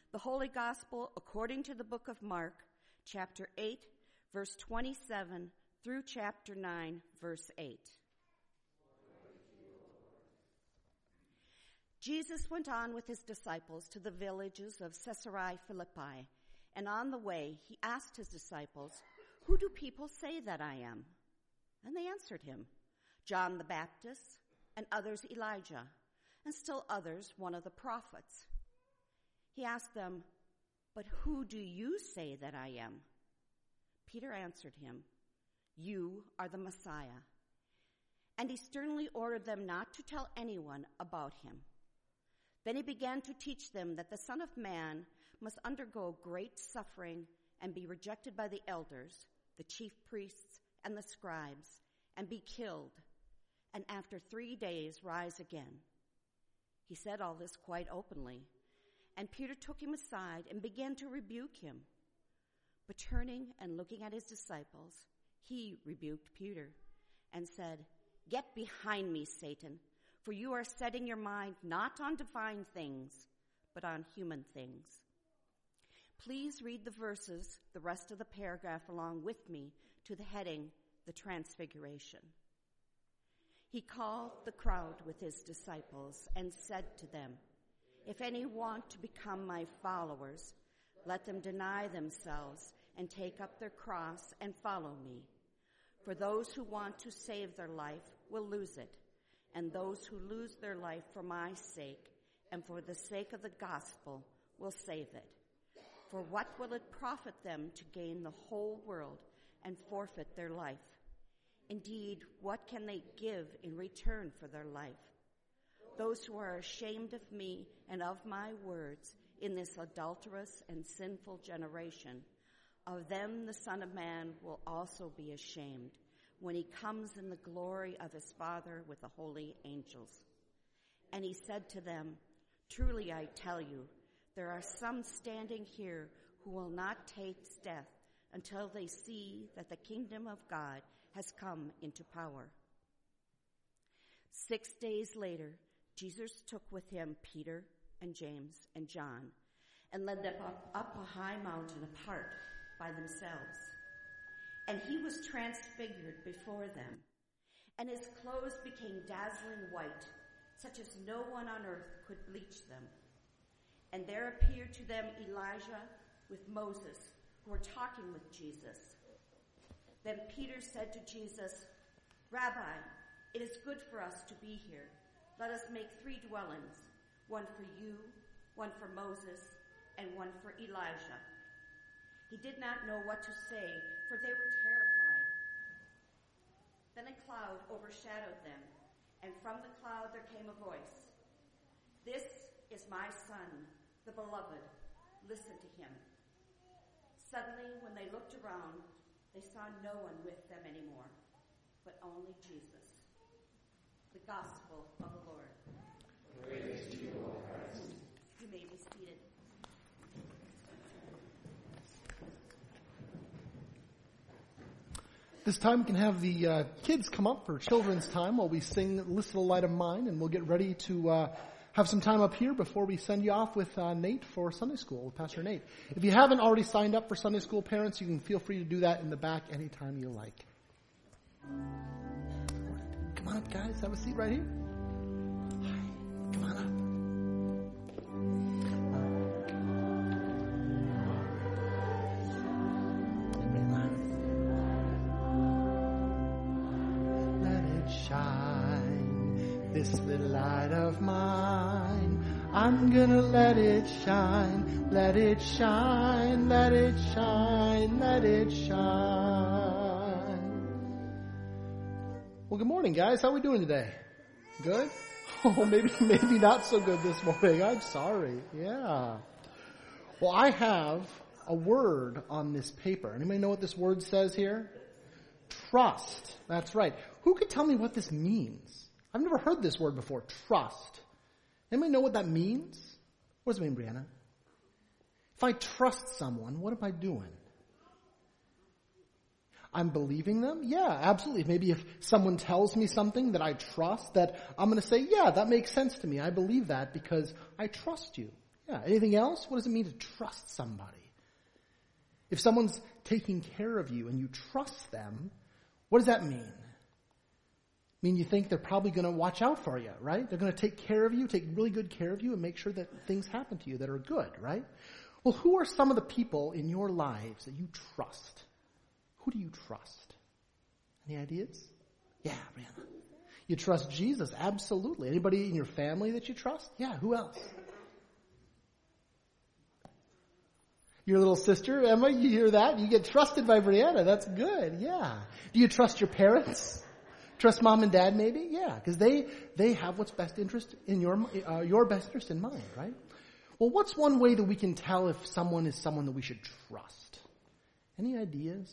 The Holy Gospel according to the book of Mark, chapter 8, verse 27 through chapter 9, verse 8. Jesus went on with his disciples to the villages of Caesarea Philippi, and on the way he asked his disciples, "Who do people say that I am?" And they answered him, "John the Baptist, and others Elijah, and still others one of the prophets." He asked them, "But who do you say that I am?" Peter answered him, "You are the Messiah." And he sternly ordered them not to tell anyone about him. Then he began to teach them that the Son of Man must undergo great suffering and be rejected by the elders, the chief priests, and the scribes, and be killed, and after 3 days rise again. He said all this quite openly, and Peter took him aside and began to rebuke him. But turning and looking at his disciples, he rebuked Peter and said, "Get behind me, Satan, for you are setting your mind not on divine things, but on human things." Please read the verses, the rest of the paragraph along with me, to the heading, The Transfiguration. He called the crowd with his disciples and said to them, "If any want to become my followers, let them deny themselves and take up their cross and follow me. For those who want to save their life will lose it, and those who lose their life for my sake and for the sake of the gospel will save it. For what will it profit them to gain the whole world and forfeit their life? Indeed, what can they give in return for their life? Those who are ashamed of me and of my words in this adulterous and sinful generation, of them the Son of Man will also be ashamed when he comes in the glory of his Father with the holy angels." And he said to them, "Truly I tell you, there are some standing here who will not taste death until they see that the kingdom of God has come into power." 6 days later, Jesus took with him Peter and James and John and led them up a high mountain apart by themselves. And he was transfigured before them, and his clothes became dazzling white, such as no one on earth could bleach them. And there appeared to them Elijah with Moses, who were talking with Jesus. Then Peter said to Jesus, "Rabbi, it is good for us to be here. Let us make 3 dwellings, one for you, one for Moses, and one for Elijah." He did not know what to say, for they were terrified. Then a cloud overshadowed them, and from the cloud there came a voice, "This is my Son, the beloved. Listen to him." Suddenly, when they looked around, they saw no one with them anymore, but only Jesus. The Gospel of the Lord. Praise to you, O Christ. You may be seated. This time we can have the kids come up for children's time while we sing "Listen to the Light of Mine," and we'll get ready to have some time up here before we send you off with Nate for Sunday school, with Pastor Nate. If you haven't already signed up for Sunday school, parents, you can feel free to do that in the back anytime you like. Come on up, guys. Have a seat right here. Hi. Come on up. Shine this little light of mine. I'm gonna let it shine, let it shine, let it shine, let it shine. Well, good morning, guys. How are we doing today? Good? Oh, maybe not so good this morning. I'm sorry. Yeah. Well, I have a word on this paper. Anybody know what this word says here? Trust. That's right. Who could tell me what this means? I've never heard this word before. Trust. Anybody know what that means? What does it mean, Brianna? If I trust someone, what am I doing? I'm believing them? Yeah, absolutely. Maybe if someone tells me something that I trust, that I'm going to say, yeah, that makes sense to me. I believe that because I trust you. Yeah. Anything else? What does it mean to trust somebody? If someone's taking care of you and you trust them, what does that mean? I mean, you think they're probably going to watch out for you, right? They're going to take care of you, take really good care of you, and make sure that things happen to you that are good, right? Well, who are some of the people in your lives that you trust? Who do you trust? Any ideas? Yeah, Brianna. You trust Jesus, absolutely. Anybody in your family that you trust? Yeah, who else? Your little sister, Emma, you hear that? You get trusted by Brianna. That's good, yeah. Do you trust your parents? Trust mom and dad maybe? Yeah, because they have what's best interest in your best interest in mind, right? Well, what's one way that we can tell if someone is someone that we should trust? Any ideas?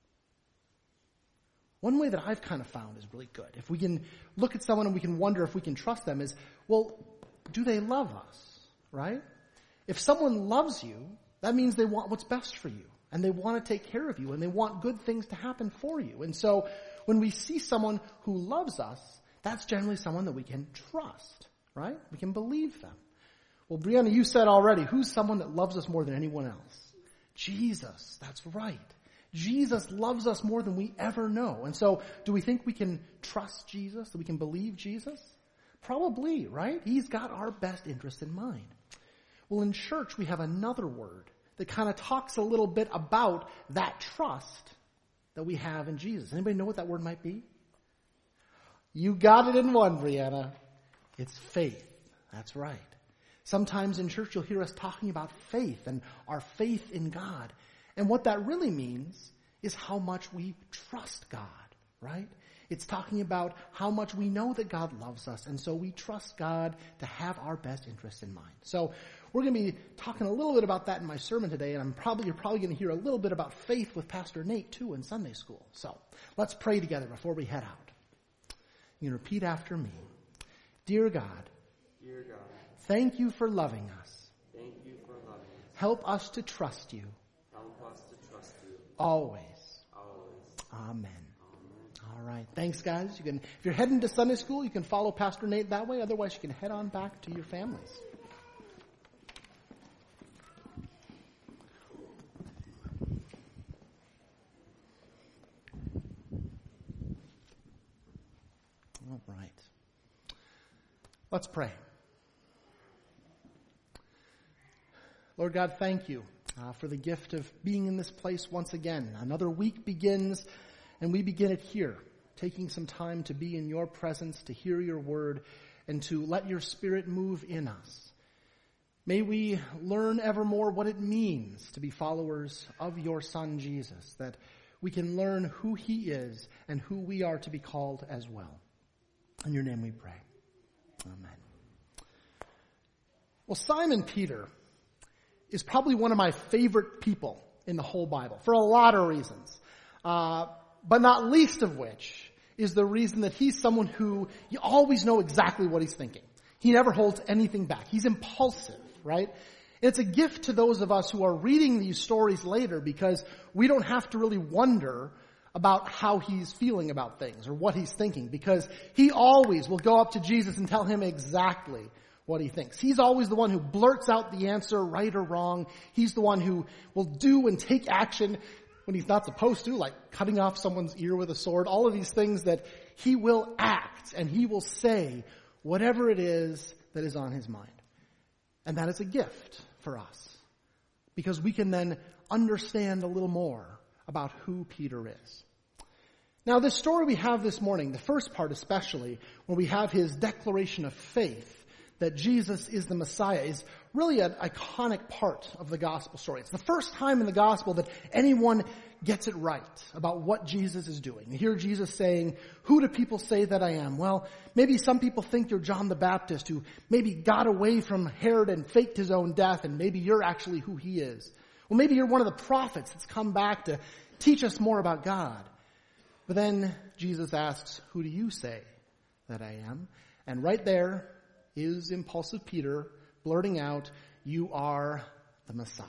One way that I've kind of found is really good. If we can look at someone and we can wonder if we can trust them is, well, do they love us, right? If someone loves you, that means they want what's best for you. And they want to take care of you. And they want good things to happen for you. And so when we see someone who loves us, that's generally someone that we can trust, right? We can believe them. Well, Brianna, you said already, who's someone that loves us more than anyone else? Jesus. That's right. Jesus loves us more than we ever know. And so do we think we can trust Jesus? That we can believe Jesus? Probably, right? He's got our best interest in mind. Well, in church, we have another word that kind of talks a little bit about that trust that we have in Jesus. Anybody know what that word might be? You got it in one, Brianna. It's faith. That's right. Sometimes in church, you'll hear us talking about faith and our faith in God. And what that really means is how much we trust God, right? It's talking about how much we know that God loves us, and so we trust God to have our best interests in mind. So we're going to be talking a little bit about that in my sermon today, and you're probably going to hear a little bit about faith with Pastor Nate, too, in Sunday school. So let's pray together before we head out. You can repeat after me. Dear God, thank you for loving us. Thank you for loving us. Help us to trust you. Help us to trust you. Always. Amen. All right. Thanks, guys. If you're heading to Sunday school, you can follow Pastor Nate that way. Otherwise, you can head on back to your families. All right. Let's pray. Lord God, thank you for the gift of being in this place once again. Another week begins, and we begin it here, taking some time to be in your presence, to hear your word, and to let your Spirit move in us. May we learn evermore what it means to be followers of your Son, Jesus, that we can learn who he is and who we are to be called as well. In your name we pray. Amen. Well, Simon Peter is probably one of my favorite people in the whole Bible for a lot of reasons. But not least of which is the reason that he's someone who you always know exactly what he's thinking. He never holds anything back. He's impulsive, right? And it's a gift to those of us who are reading these stories later because we don't have to really wonder about how he's feeling about things or what he's thinking, because he always will go up to Jesus and tell him exactly what he thinks. He's always the one who blurts out the answer, right or wrong. He's the one who will do and take action when he's not supposed to, like cutting off someone's ear with a sword. All of these things that he will act and he will say whatever it is that is on his mind. And that is a gift for us, because we can then understand a little more about who Peter is. Now, this story we have this morning, the first part especially, where we have his declaration of faith that Jesus is the Messiah, is really an iconic part of the gospel story. It's the first time in the gospel that anyone gets it right about what Jesus is doing. You hear Jesus saying, "Who do people say that I am?" Well, maybe some people think you're John the Baptist, who maybe got away from Herod and faked his own death, and maybe you're actually who he is. Well, maybe you're one of the prophets that's come back to teach us more about God. But then Jesus asks, "Who do you say that I am?" And right there is impulsive Peter blurting out, "You are the Messiah."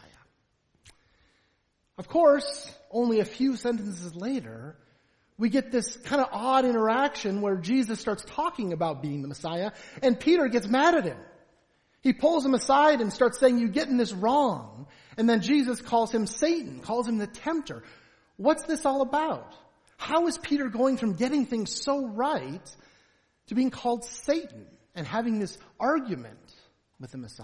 Of course, only a few sentences later, we get this kind of odd interaction where Jesus starts talking about being the Messiah, and Peter gets mad at him. He pulls him aside and starts saying, "You're getting this wrong." And then Jesus calls him Satan, calls him the tempter. What's this all about? How is Peter going from getting things so right to being called Satan and having this argument with the Messiah?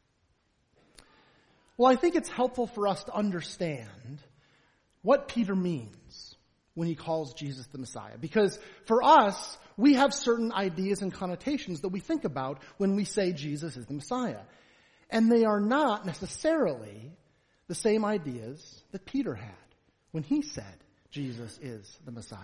Well, I think it's helpful for us to understand what Peter means when he calls Jesus the Messiah. Because for us, we have certain ideas and connotations that we think about when we say Jesus is the Messiah. And they are not necessarily the same ideas that Peter had when he said Jesus is the Messiah.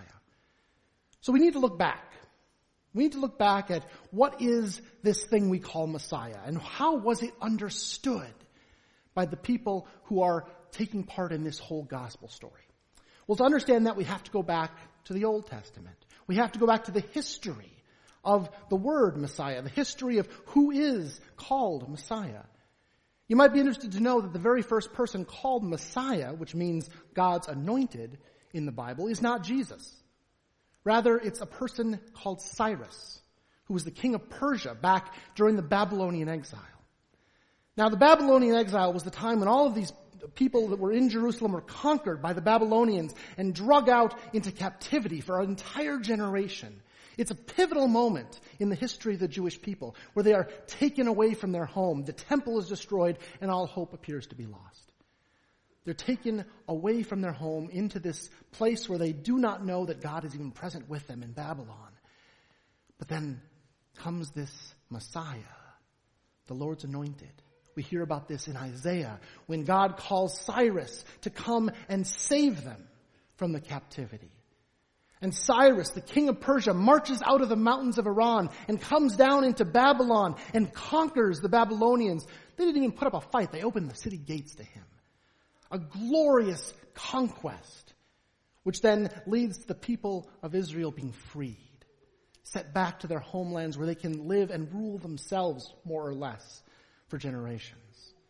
So we need to look back. We need to look back at what is this thing we call Messiah and how was it understood by the people who are taking part in this whole gospel story. Well, to understand that, we have to go back to the Old Testament. We have to go back to the history of the word Messiah, the history of who is called Messiah. You might be interested to know that the very first person called Messiah, which means God's anointed in the Bible, is not Jesus. Rather, it's a person called Cyrus, who was the king of Persia back during the Babylonian exile. Now, the Babylonian exile was the time when all of these people that were in Jerusalem were conquered by the Babylonians and drug out into captivity for an entire generation. It's a pivotal moment in the history of the Jewish people where they are taken away from their home. The temple is destroyed and all hope appears to be lost. They're taken away from their home into this place where they do not know that God is even present with them in Babylon. But then comes this Messiah, the Lord's anointed. We hear about this in Isaiah when God calls Cyrus to come and save them from the captivity. And Cyrus, the king of Persia, marches out of the mountains of Iran and comes down into Babylon and conquers the Babylonians. They didn't even put up a fight. They opened the city gates to him. A glorious conquest, which then leads to the people of Israel being freed, set back to their homelands where they can live and rule themselves, more or less, for generations.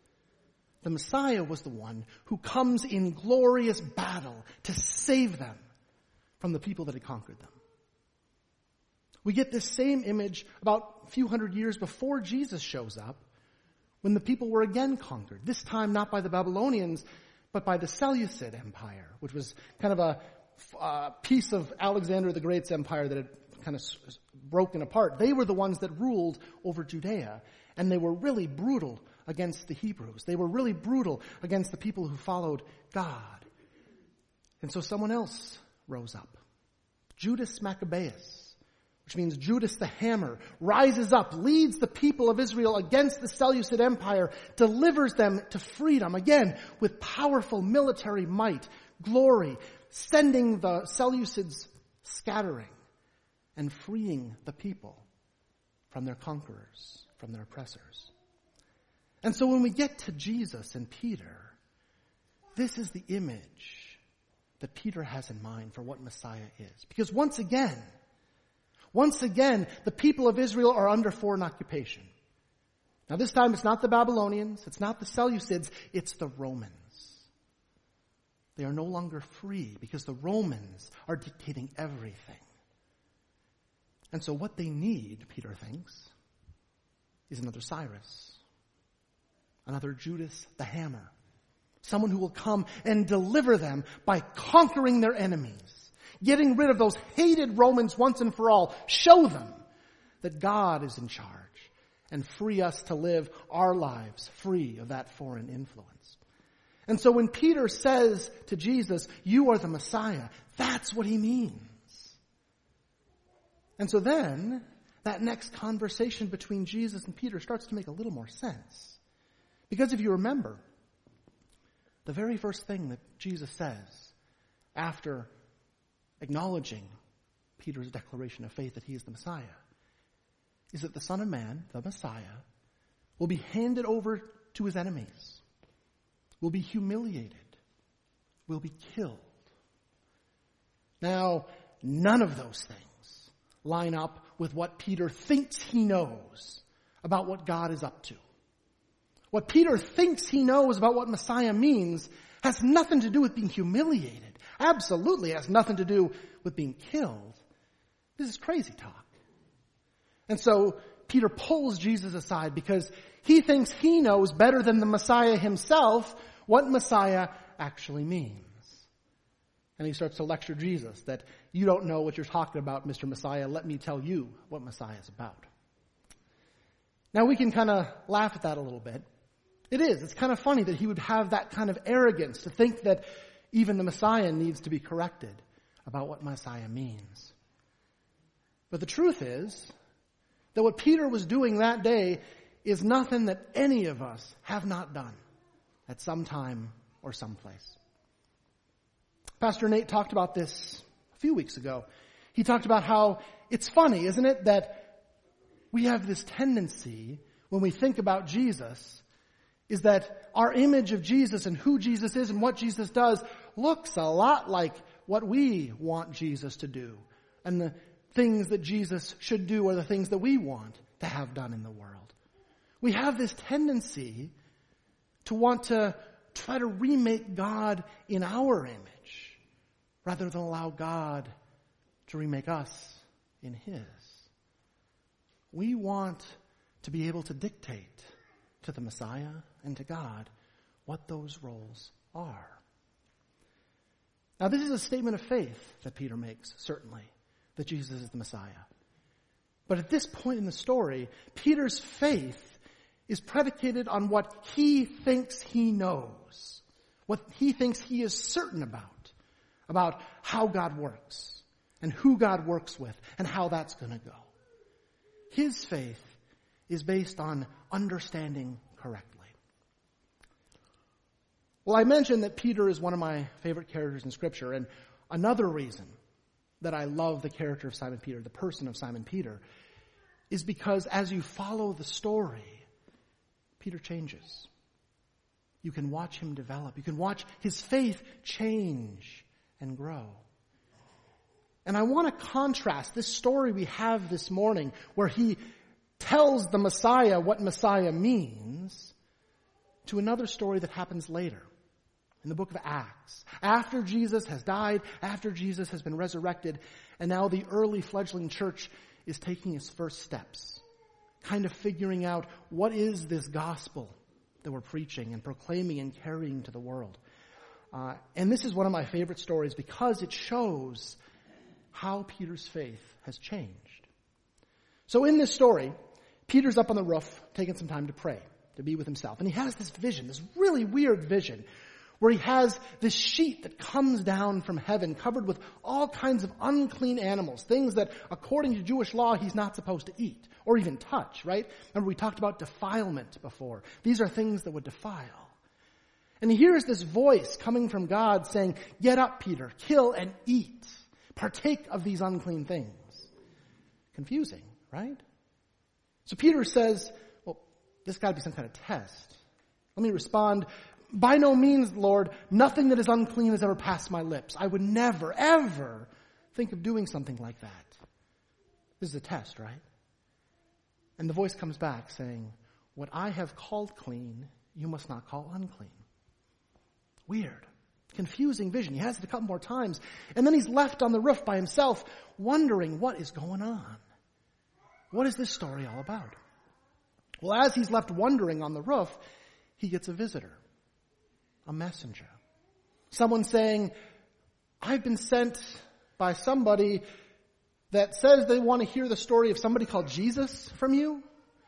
The Messiah was the one who comes in glorious battle to save them from the people that had conquered them. We get this same image about a few hundred years before Jesus shows up, when the people were again conquered, this time not by the Babylonians, but by the Seleucid Empire, which was kind of a piece of Alexander the Great's empire that had kind of broken apart. They were the ones that ruled over Judea, and they were really brutal against the Hebrews. They were really brutal against the people who followed God. And so someone else rose up. Judas Maccabeus, which means Judas the Hammer, rises up, leads the people of Israel against the Seleucid Empire, delivers them to freedom, again, with powerful military might, glory, sending the Seleucids scattering and freeing the people from their conquerors, from their oppressors. And so when we get to Jesus and Peter, this is the image that Peter has in mind for what Messiah is. Because once again, the people of Israel are under foreign occupation. Now this time it's not the Babylonians, it's not the Seleucids, it's the Romans. They are no longer free because the Romans are dictating everything. And so what they need, Peter thinks, is another Cyrus, another Judas the Hammer, someone who will come and deliver them by conquering their enemies, getting rid of those hated Romans once and for all, show them that God is in charge, and free us to live our lives free of that foreign influence. And so when Peter says to Jesus, "You are the Messiah," that's what he means. And so then, that next conversation between Jesus and Peter starts to make a little more sense. Because if you remember, the very first thing that Jesus says after acknowledging Peter's declaration of faith that he is the Messiah is that the Son of Man, the Messiah, will be handed over to his enemies, will be humiliated, will be killed. Now, none of those things line up with what Peter thinks he knows about what God is up to. What Peter thinks he knows about what Messiah means has nothing to do with being humiliated. Absolutely has nothing to do with being killed. This is crazy talk. And so Peter pulls Jesus aside because he thinks he knows better than the Messiah himself what Messiah actually means. And he starts to lecture Jesus that you don't know what you're talking about, Mr. Messiah. Let me tell you what Messiah is about. Now we can kind of laugh at that a little bit. It is. It's kind of funny that he would have that kind of arrogance to think that even the Messiah needs to be corrected about what Messiah means. But the truth is that what Peter was doing that day is nothing that any of us have not done at some time or someplace. Pastor Nate talked about this a few weeks ago. He talked about how it's funny, isn't it, that we have this tendency when we think about Jesus is that our image of Jesus and who Jesus is and what Jesus does looks a lot like what we want Jesus to do. And the things that Jesus should do are the things that we want to have done in the world. We have this tendency to want to try to remake God in our image rather than allow God to remake us in His. We want to be able to dictate to the Messiah and to God what those roles are. Now, this is a statement of faith that Peter makes, certainly, that Jesus is the Messiah. But at this point in the story, Peter's faith is predicated on what he thinks he knows, what he thinks he is certain about how God works and who God works with and how that's going to go. His faith is based on understanding correctly. Well, I mentioned that Peter is one of my favorite characters in Scripture, and another reason that I love the character of Simon Peter, the person of Simon Peter, is because as you follow the story, Peter changes. You can watch him develop. You can watch his faith change and grow. And I want to contrast this story we have this morning where he tells the Messiah what Messiah means to another story that happens later in the book of Acts. After Jesus has died, after Jesus has been resurrected, and now the early fledgling church is taking its first steps, kind of figuring out what is this gospel that we're preaching and proclaiming and carrying to the world. And this is one of my favorite stories because it shows how Peter's faith has changed. So in this story, Peter's up on the roof taking some time to pray, to be with himself. And he has this vision, this really weird vision, where he has this sheet that comes down from heaven covered with all kinds of unclean animals, things that according to Jewish law he's not supposed to eat or even touch, right? Remember we talked about defilement before. These are things that would defile. And he hears this voice coming from God saying, "Get up, Peter, kill and eat. Partake of these unclean things." Confusing, right? So Peter says, well, this got to be some kind of test. Let me respond, "By no means, Lord, nothing that is unclean has ever passed my lips. I would never, ever think of doing something like that." This is a test, right? And the voice comes back saying, "What I have called clean, you must not call unclean." Weird. Confusing vision. He has it a couple more times. And then he's left on the roof by himself, wondering what is going on. What is this story all about? Well, as he's left wondering on the roof, he gets a visitor, a messenger. Someone saying, "I've been sent by somebody that says they want to hear the story of somebody called Jesus from you,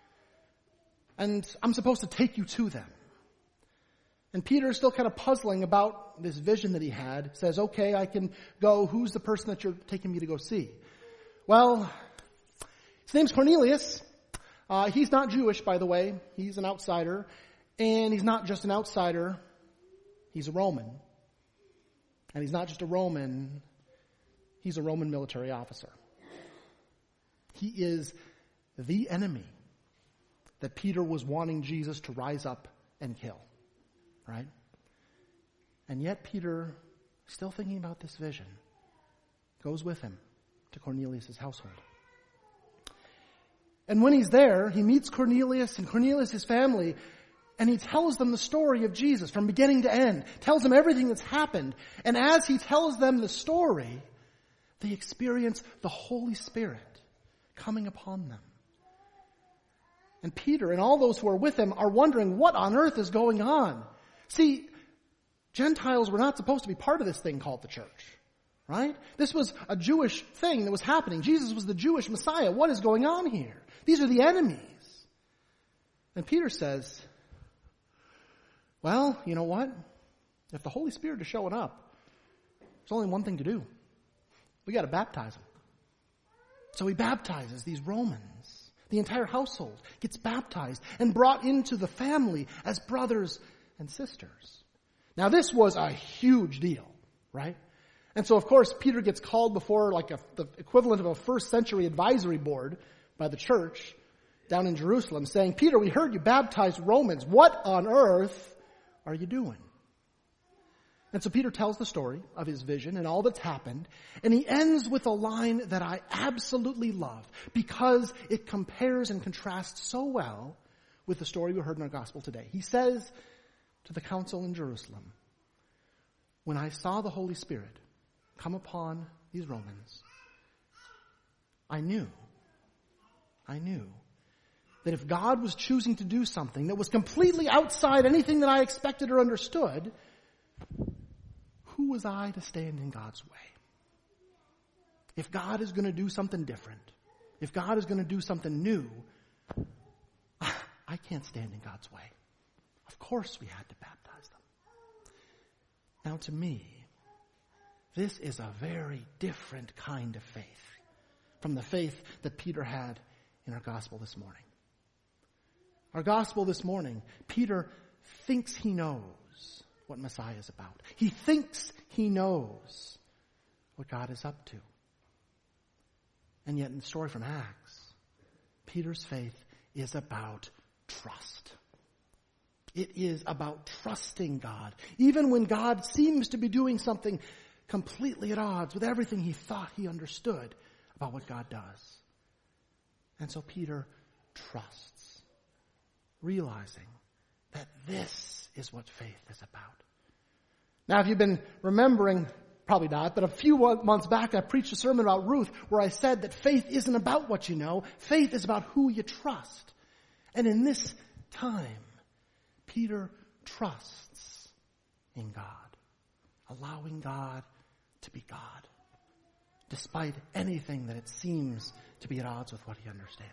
and I'm supposed to take you to them." And Peter is still kind of puzzling about this vision that he had. Says, "Okay, I can go. Who's the person that you're taking me to go see?" Well, his name's Cornelius. He's not Jewish, by the way. He's an outsider. And he's not just an outsider. He's a Roman. And he's not just a Roman. He's a Roman military officer. He is the enemy that Peter was wanting Jesus to rise up and kill. Right? And yet Peter, still thinking about this vision, goes with him to Cornelius' household. And when he's there, he meets Cornelius and Cornelius' family, and he tells them the story of Jesus from beginning to end, tells them everything that's happened. And as he tells them the story, they experience the Holy Spirit coming upon them. And Peter and all those who are with him are wondering what on earth is going on. See, Gentiles were not supposed to be part of this thing called the church, right? This was a Jewish thing that was happening. Jesus was the Jewish Messiah. What is going on here? These are the enemies. And Peter says, well, you know what? If the Holy Spirit is showing up, there's only one thing to do. We got to baptize them. So he baptizes these Romans. The entire household gets baptized and brought into the family as brothers and sisters. Now this was a huge deal, right? And so of course Peter gets called before the equivalent of a first century advisory board by the church down in Jerusalem saying, Peter, we heard you baptized Romans. What on earth are you doing? And so Peter tells the story of his vision and all that's happened, and he ends with a line that I absolutely love because it compares and contrasts so well with the story we heard in our gospel today. He says to the council in Jerusalem, when I saw the Holy Spirit come upon these Romans, I knew that if God was choosing to do something that was completely outside anything that I expected or understood, who was I to stand in God's way? If God is going to do something different, if God is going to do something new, I can't stand in God's way. Of course we had to baptize them. Now to me, this is a very different kind of faith from the faith that Peter had in our gospel this morning. Our gospel this morning, Peter thinks he knows what Messiah is about. He thinks he knows what God is up to. And yet in the story from Acts, Peter's faith is about trust. It is about trusting God, even when God seems to be doing something completely at odds with everything he thought he understood about what God does. And so Peter trusts, realizing that this is what faith is about. Now, if you've been remembering, probably not, but a few months back I preached a sermon about Ruth where I said that faith isn't about what you know. Faith is about who you trust. And in this time, Peter trusts in God, allowing God to be God, despite anything that it seems to be at odds with what he understands.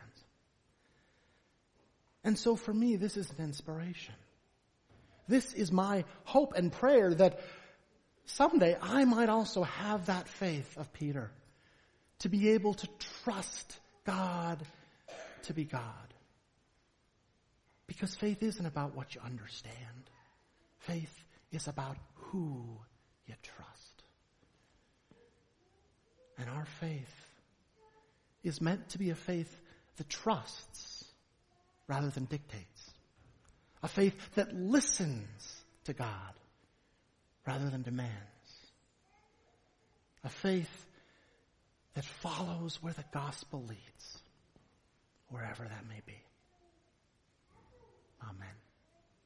And so for me, this is an inspiration. This is my hope and prayer that someday I might also have that faith of Peter, to be able to trust God to be God. Because faith isn't about what you understand. Faith is about who you trust. And our faith is meant to be a faith that trusts rather than dictates. A faith that listens to God rather than demands. A faith that follows where the gospel leads, wherever that may be. Amen.